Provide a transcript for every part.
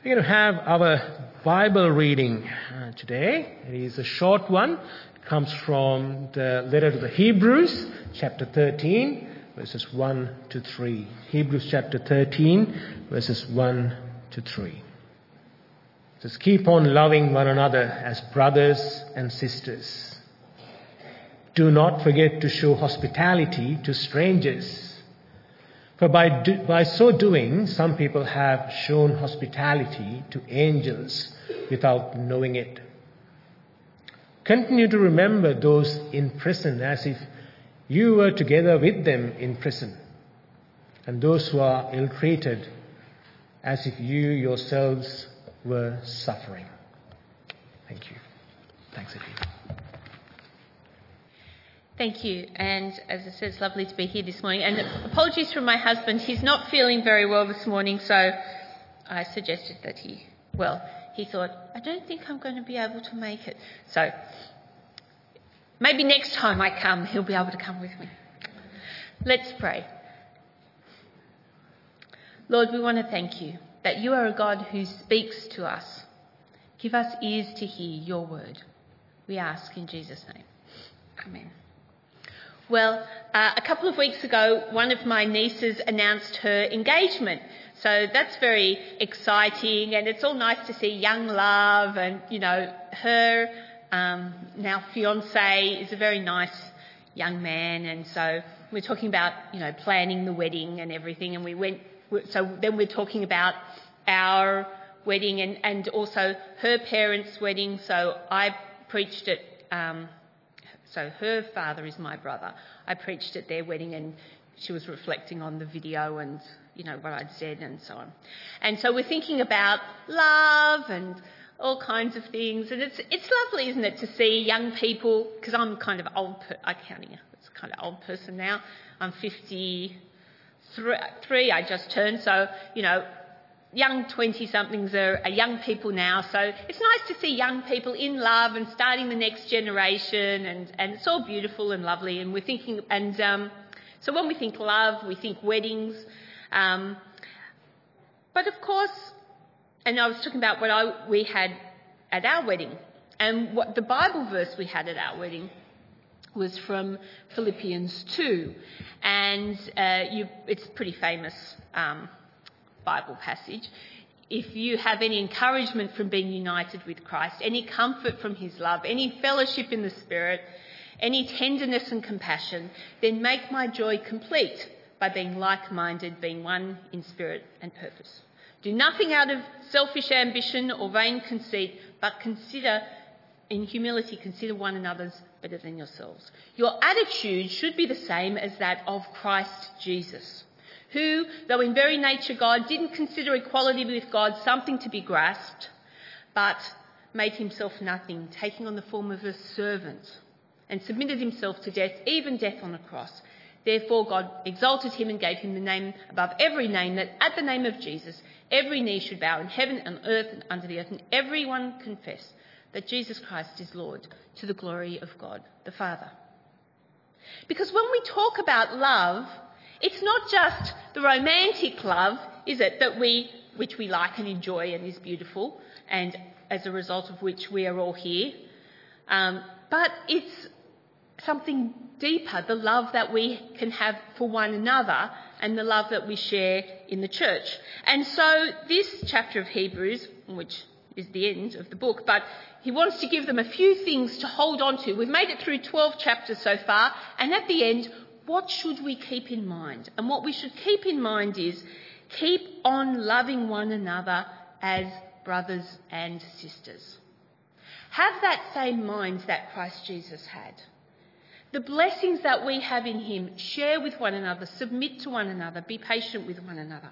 We're going to have our Bible reading today. It is a short one. It comes from the letter to the Hebrews, chapter 13, verses 1 to 3. Hebrews chapter 13, verses 1 to 3. It says, "Keep on loving one another as brothers and sisters. Do not forget to show hospitality to strangers. For by so doing, some people have shown hospitality to angels without knowing it. Continue to remember those in prison as if you were together with them in prison, and those who are ill-treated as if you yourselves were suffering." Thank you. Thanks, Eddie. Thank you. And as I said, it's lovely to be here this morning. And apologies from my husband. He's not feeling very well this morning, so I suggested that he thought, I don't think I'm going to be able to make it. So maybe next time I come, he'll be able to come with me. Let's pray. Lord, we want to thank you that you are a God who speaks to us. Give us ears to hear your word. We ask in Jesus' name. Amen. Well, a couple of weeks ago, one of my nieces announced her engagement. So that's very exciting, and it's all nice to see young love, and, her now fiancé is a very nice young man, and so we're talking about, planning the wedding and everything, and then we're talking about our wedding and also her parents' wedding. So I preached at So her father is my brother. I preached at their wedding, and she was reflecting on the video and, what I'd said and so on. And so we're thinking about love and all kinds of things. And it's lovely, isn't it, to see young people, because I'm kind of old, I'm counting it's kind of old person now. I'm 53, I just turned. So, young 20-somethings are young people now, so it's nice to see young people in love and starting the next generation, and it's all beautiful and lovely. And we're thinking, so when we think love, we think weddings, but of course, and I was talking about what we had at our wedding, and what the Bible verse we had at our wedding was from Philippians 2, and it's a pretty famous Bible passage. If you have any encouragement from being united with Christ, any comfort from his love, any fellowship in the Spirit, any tenderness and compassion, then make my joy complete by being like-minded, being one in spirit and purpose. Do nothing out of selfish ambition or vain conceit, but in humility, consider one another's better than yourselves. Your attitude should be the same as that of Christ Jesus, who, though in very nature God, didn't consider equality with God something to be grasped, but made himself nothing, taking on the form of a servant, and submitted himself to death, even death on a cross. Therefore God exalted him and gave him the name above every name, that at the name of Jesus every knee should bow in heaven and earth and under the earth, and everyone confess that Jesus Christ is Lord, to the glory of God the Father. Because when we talk about love, it's not just the romantic love, is it, which we like and enjoy and is beautiful, and as a result of which we are all here, but it's something deeper, the love that we can have for one another and the love that we share in the church. And so this chapter of Hebrews, which is the end of the book, but he wants to give them a few things to hold on to. We've made it through 12 chapters so far, and at the end, what should we keep in mind? And what we should keep in mind is keep on loving one another as brothers and sisters. Have that same mind that Christ Jesus had. The blessings that we have in him, share with one another, submit to one another, be patient with one another.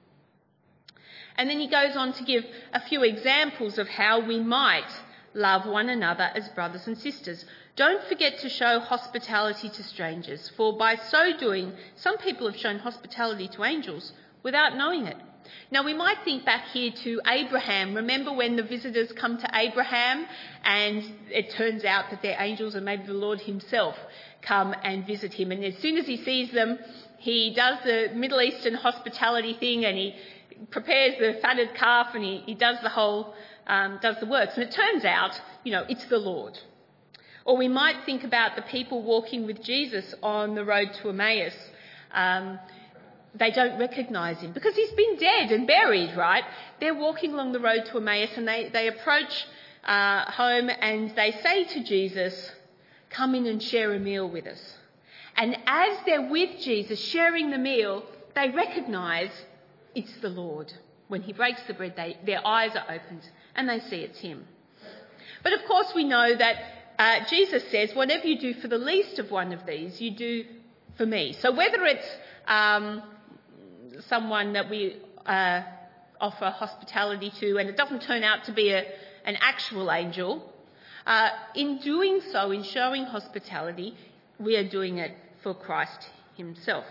And then he goes on to give a few examples of how we might love one another as brothers and sisters. Don't forget to show hospitality to strangers, for by so doing, some people have shown hospitality to angels without knowing it. Now, we might think back here to Abraham. Remember when the visitors come to Abraham and it turns out that they're angels, and maybe the Lord himself come and visit him. And as soon as he sees them, he does the Middle Eastern hospitality thing, and he prepares the fatted calf and he does the whole, does the works. And it turns out, it's the Lord. Or we might think about the people walking with Jesus on the road to Emmaus. They don't recognise him because he's been dead and buried, right? They're walking along the road to Emmaus and they approach home and they say to Jesus, "Come in and share a meal with us." And as they're with Jesus sharing the meal, they recognise it's the Lord. When he breaks the bread, their eyes are opened and they see it's him. But of course we know that Jesus says, whatever you do for the least of one of these, you do for me. So whether it's someone that we offer hospitality to and it doesn't turn out to be an actual angel, in doing so, in showing hospitality, we are doing it for Christ himself.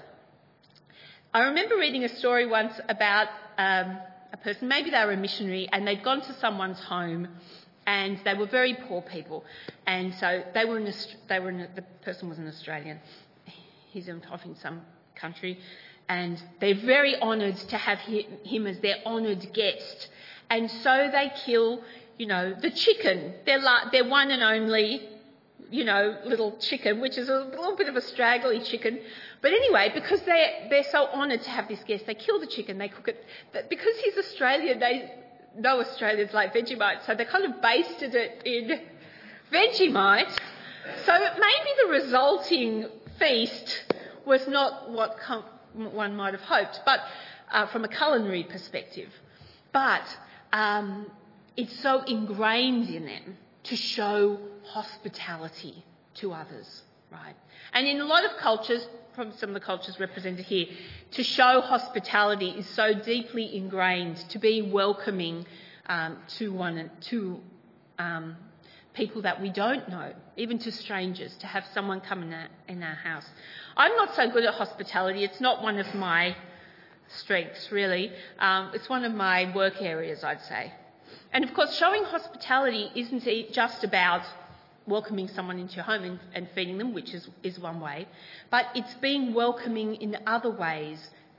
I remember reading a story once about a person, maybe they were a missionary, and they'd gone to someone's home and they were very poor people. And so the person was an Australian. He's off in some country. And they're very honoured to have him as their honoured guest. And so they kill, the chicken. Their one and only, little chicken, which is a little bit of a straggly chicken. But anyway, because they're so honoured to have this guest, they kill the chicken, they cook it. But because he's Australian, no Australians like Vegemite, so they kind of basted it in Vegemite. So maybe the resulting feast was not what one might have hoped, but from a culinary perspective. But it's so ingrained in them to show hospitality to others, right? And in a lot of cultures, probably some of the cultures represented here, to show hospitality is so deeply ingrained, to be welcoming to people that we don't know, even to strangers, to have someone come in our house. I'm not so good at hospitality. It's not one of my strengths, really. It's one of my work areas, I'd say. And of course, showing hospitality isn't just about welcoming someone into your home and feeding them, which is one way, but it's being welcoming in other ways.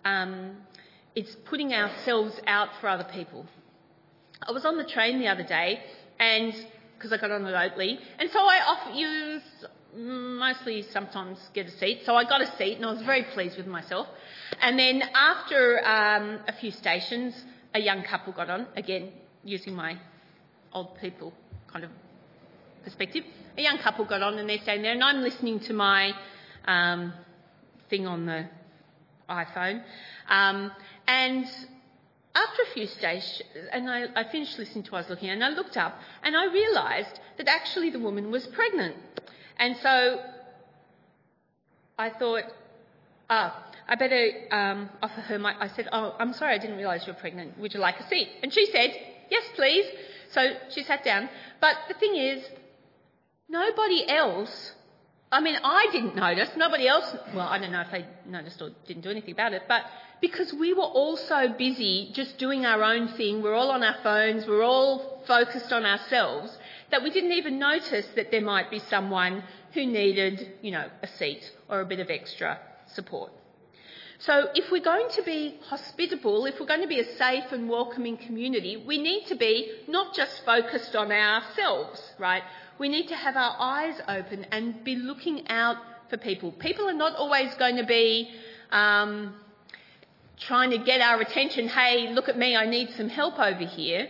It's putting ourselves out for other people. I was on the train the other day, and because I got on remotely, and so you mostly sometimes get a seat. So I got a seat, and I was very pleased with myself. And then after a few stations, a young couple got on, again using my old people kind of perspective. A young couple got on and they're standing there, and I'm listening to my thing on the iPhone. And after a few stations, and I finished listening to what I was looking at, and I looked up and I realised that actually the woman was pregnant. And so I thought, I better offer her I said, I'm sorry, I didn't realise you were pregnant. Would you like a seat? And she said, yes, please. So she sat down. But the thing is, nobody else, I didn't notice, nobody else, well, I don't know if they noticed or didn't do anything about it, but because we were all so busy just doing our own thing, we're all on our phones, we're all focused on ourselves, that we didn't even notice that there might be someone who needed, a seat or a bit of extra support. So if we're going to be hospitable, if we're going to be a safe and welcoming community, we need to be not just focused on ourselves, right? We need to have our eyes open and be looking out for people. People are not always going to be trying to get our attention. Hey, look at me, I need some help over here.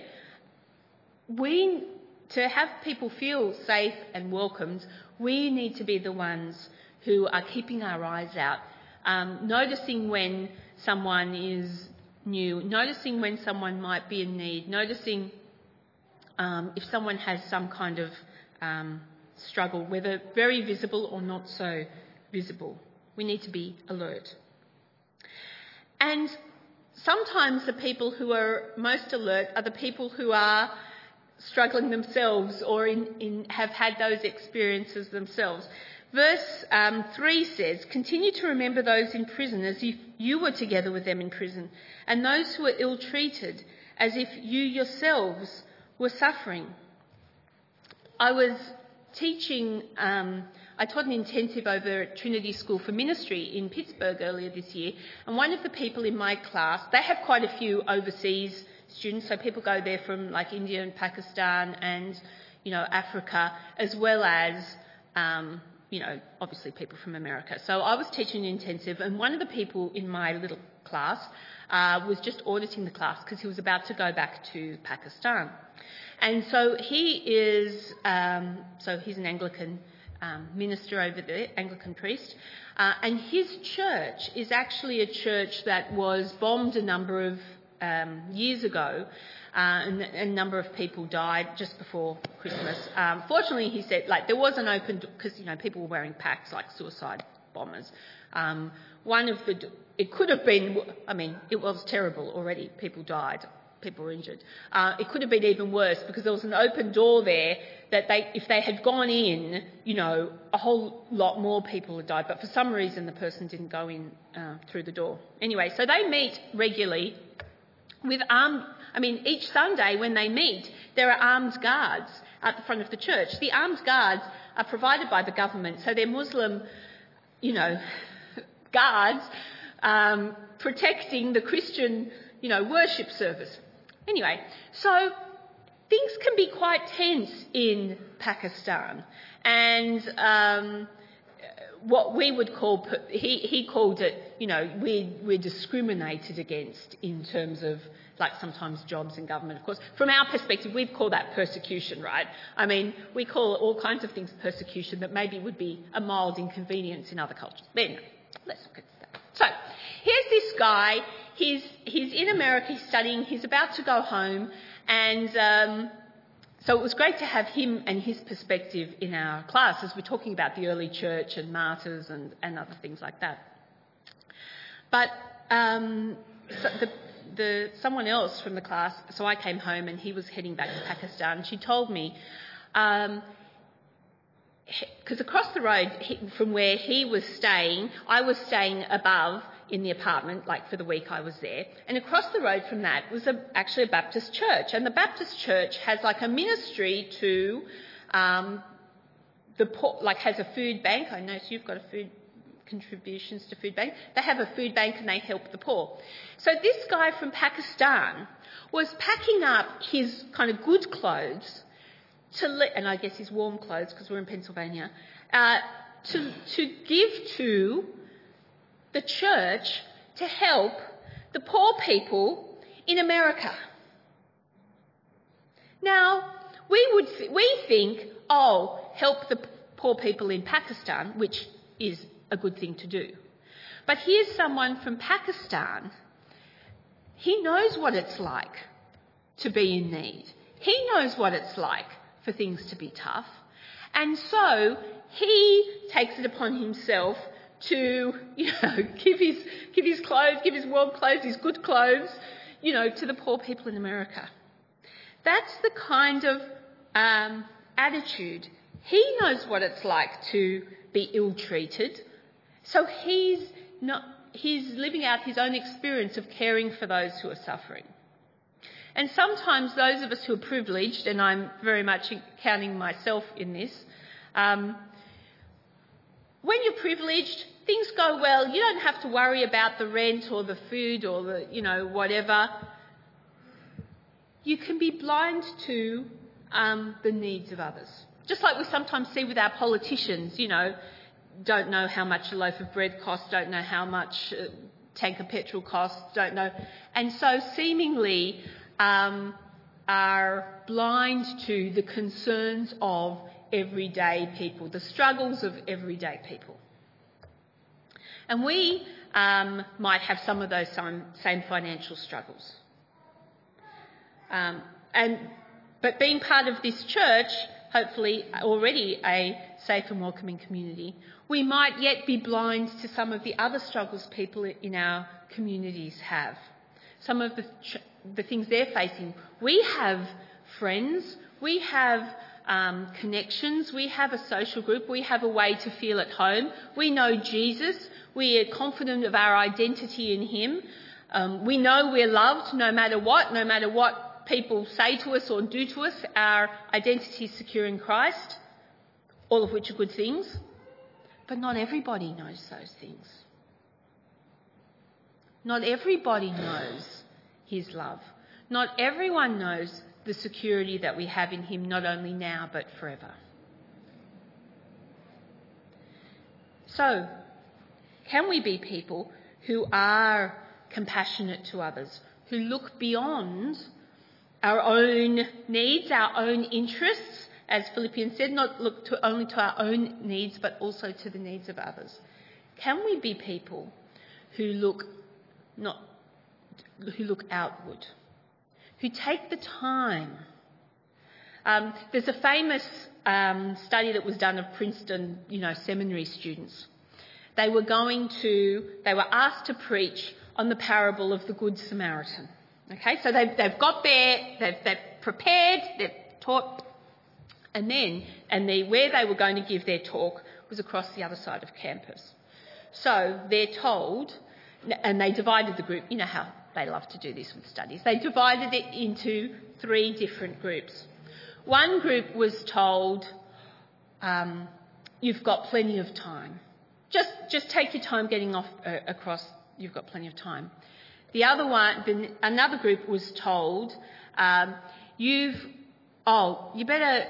To have people feel safe and welcomed, we need to be the ones who are keeping our eyes out, noticing when someone is new, noticing when someone might be in need, noticing if someone has some kind of struggle, whether very visible or not so visible. We need to be alert. And sometimes the people who are most alert are the people who are struggling themselves or have had those experiences themselves. Verse 3 says, "Continue to remember those in prison as if you were together with them in prison, and those who were ill-treated as if you yourselves were suffering." I was teaching I taught an intensive over at Trinity School for Ministry in Pittsburgh earlier this year, and one of the people in my class, they have quite a few overseas students, so people go there from like India and Pakistan and, Africa, as well as, obviously people from America. So I was teaching an intensive, and one of the people in my little class was just auditing the class because he was about to go back to Pakistan. And so he's an Anglican minister over there, Anglican priest, and his church is actually a church that was bombed a number of years ago, and a number of people died just before Christmas. Fortunately, he said, there was an open, because, people were wearing packs like suicide bombers. It could have been, it was terrible already. People died. People were injured. It could have been even worse because there was an open door there that if they had gone in, a whole lot more people had died. But for some reason, the person didn't go in through the door. Anyway, so they meet regularly with each Sunday when they meet, there are armed guards at the front of the church. The armed guards are provided by the government, so they're Muslim, guards protecting the Christian, worship service. Anyway, so things can be quite tense in Pakistan, and what we would call, he called it, we're discriminated against in terms of sometimes jobs in government, of course. From our perspective, we'd call that persecution, right? We call all kinds of things persecution that maybe would be a mild inconvenience in other cultures. But anyway, let's look at that. So, here's this guy. He's in America, he's studying, he's about to go home, and so it was great to have him and his perspective in our class as we're talking about the early church and martyrs and other things like that. But someone else from the class, so I came home and he was heading back to Pakistan. She told me, because across the road from where he was staying, I was staying above in the apartment, for the week I was there. And across the road from that was actually a Baptist church. And the Baptist church has a ministry to the poor, has a food bank. I notice you've got a food contributions to food bank. They have a food bank and they help the poor. So this guy from Pakistan was packing up his kind of good clothes and I guess his warm clothes because we're in Pennsylvania, to give to the church to help the poor people in America. Now, we think, help the poor people in Pakistan, which is a good thing to do. But here's someone from Pakistan. He knows what it's like to be in need. He knows what it's like for things to be tough. And so he takes it upon himself to, give his clothes, give his warm clothes, his good clothes, to the poor people in America. That's the kind of attitude. He knows what it's like to be ill-treated. So he's living out his own experience of caring for those who are suffering. And sometimes those of us who are privileged, and I'm very much counting myself in this, when you're privileged, things go well. You don't have to worry about the rent or the food or the, whatever. You can be blind to the needs of others. Just like we sometimes see with our politicians, don't know how much a loaf of bread costs, don't know how much a tank of petrol costs, don't know. And so seemingly are blind to the concerns of everyday people, the struggles of everyday people. And we might have some of those same financial struggles. But being part of this church, hopefully already a safe and welcoming community, we might yet be blind to some of the other struggles people in our communities have. Some of the things they're facing. We have friends, we have connections, we have a social group, we have a way to feel at home. We know Jesus, we are confident of our identity in him. We know we're loved no matter what people say to us or do to us. Our identity is secure in Christ, all of which are good things. But not everybody knows those things. Not everybody knows his love. Not everyone knows the security that we have in him, not only now but forever. So, can we be people who are compassionate to others, who look beyond our own needs, our own interests, as Philippians said, not look only to our own needs but also to the needs of others? Can we be people who look outward, who take the time? There's a famous study that was done of Princeton, seminary students. They were asked to preach on the parable of the Good Samaritan. Okay, so they've got there, they've prepared, they've taught, and where they were going to give their talk was across the other side of campus. So they're told, and they divided the group. You know how they love to do this with studies. They divided it into 3 different groups. One group was told, you've got plenty of time. Just take your time getting across. You've got plenty of time. Another group was told, you better,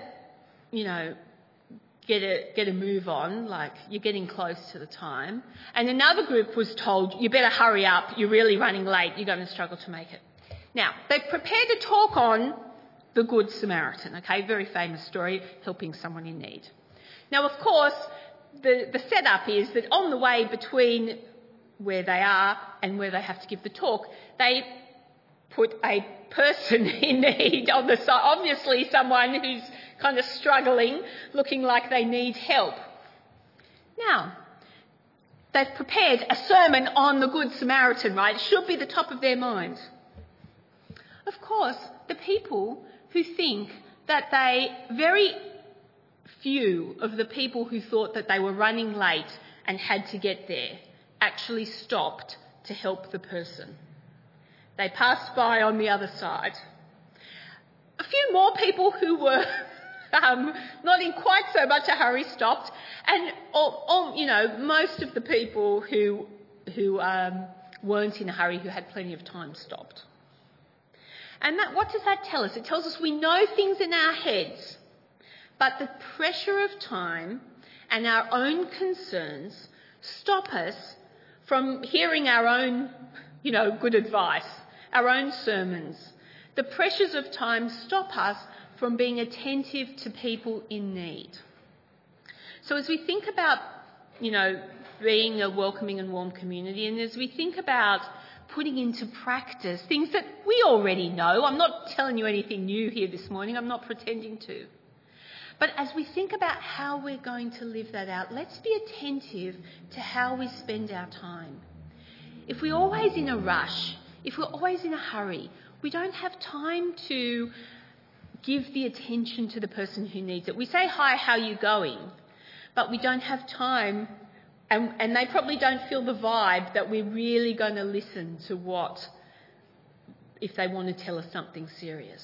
get a move on, like you're getting close to the time. And another group was told, you better hurry up, you're really running late, you're going to struggle to make it. Now, they've prepared a talk on the Good Samaritan, okay, very famous story, helping someone in need. Now, of course, the setup is that on the way between where they are and where they have to give the talk, they put a person in need on the side, obviously someone who's kind of struggling, looking like they need help. Now, they've prepared a sermon on the Good Samaritan, right? It should be the top of their mind. Of course, the people who think that very few of the people who thought that they were running late and had to get there actually stopped to help the person. They passed by on the other side. A few more people who were not in quite so much a hurry stopped, and most of the people who weren't in a hurry, who had plenty of time, stopped. And what does that tell us? It tells us we know things in our heads, but the pressure of time and our own concerns stop us from hearing our own, good advice, our own sermons. The pressures of time stop us from being attentive to people in need. So as we think about, being a welcoming and warm community, and as we think about putting into practice things that we already know, I'm not telling you anything new here this morning, I'm not pretending to. But as we think about how we're going to live that out, let's be attentive to how we spend our time. If we're always in a rush, if we're always in a hurry, we don't have time to give the attention to the person who needs it. We say, hi, how are you going? But we don't have time, and they probably don't feel the vibe that we're really going to listen to if they want to tell us something serious.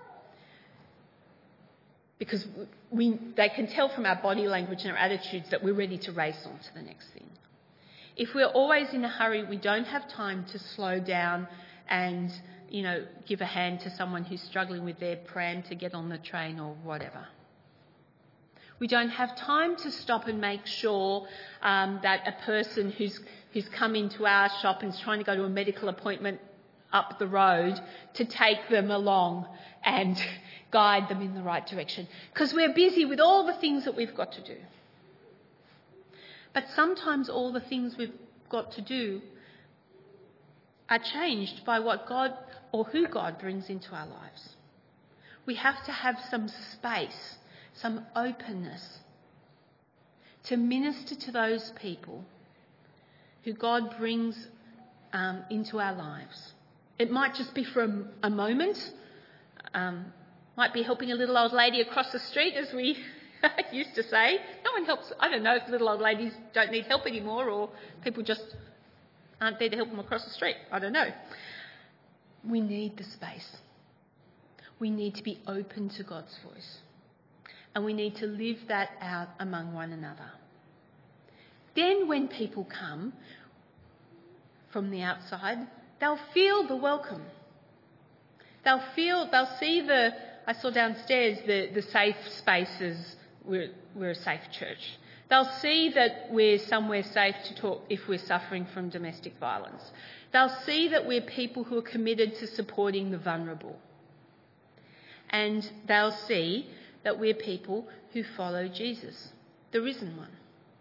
Because they can tell from our body language and our attitudes that we're ready to race on to the next thing. If we're always in a hurry, we don't have time to slow down and, give a hand to someone who's struggling with their pram to get on the train or whatever. We don't have time to stop and make sure that a person who's come into our shop and is trying to go to a medical appointment up the road, to take them along and guide them in the right direction. Because we're busy with all the things that we've got to do. But sometimes all the things we've got to do are changed by what God or who God brings into our lives. We have to have some space, some openness to minister to those people who God brings into our lives. It might just be for a moment. Might be helping a little old lady across the street, as we used to say. No one helps. I don't know if little old ladies don't need help anymore, or people just aren't there to help them across the street. I don't know. We need the space. We need to be open to God's voice. And we need to live that out among one another. Then when people come from the outside, they'll feel the welcome. They'll see I saw downstairs the safe spaces. We're a safe church. They'll see that we're somewhere safe to talk if we're suffering from domestic violence. They'll see that we're people who are committed to supporting the vulnerable. And they'll see that we're people who follow Jesus, the risen one.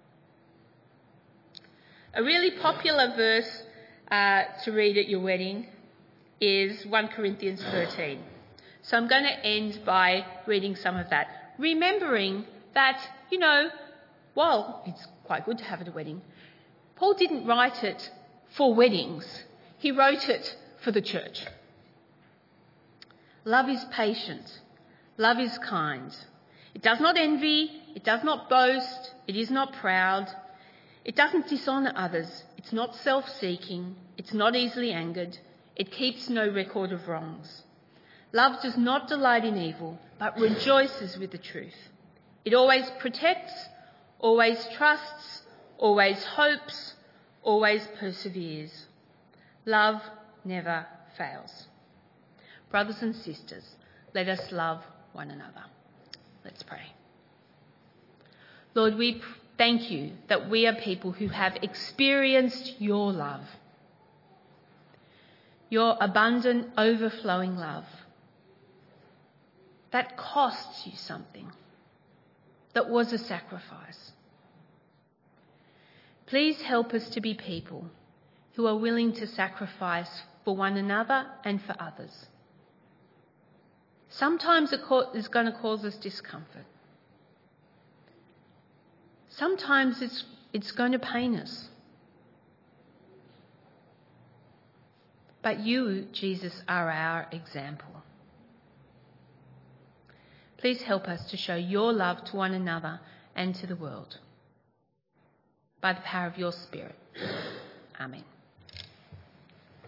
A really popular verse to read at your wedding is 1 Corinthians 13. So I'm going to end by reading some of that. Remembering that, while it's quite good to have at a wedding, Paul didn't write it for weddings. He wrote it for the church. Love is patient. Love is kind. It does not envy. It does not boast. It is not proud. It doesn't dishonour others. It's not self-seeking. It's not easily angered. It keeps no record of wrongs. Love does not delight in evil, but rejoices with the truth. It always protects, always trusts, always hopes, always perseveres. Love never fails. Brothers and sisters, let us love one another. Let's pray. Lord, we thank you that we are people who have experienced your love, your abundant, overflowing love that costs you something, that was a sacrifice. Please help us to be people who are willing to sacrifice for one another and for others. Sometimes it is going to cause us discomfort. Sometimes it's going to pain us. But you, Jesus, are our example. Please help us to show your love to one another and to the world by the power of your Spirit. Amen.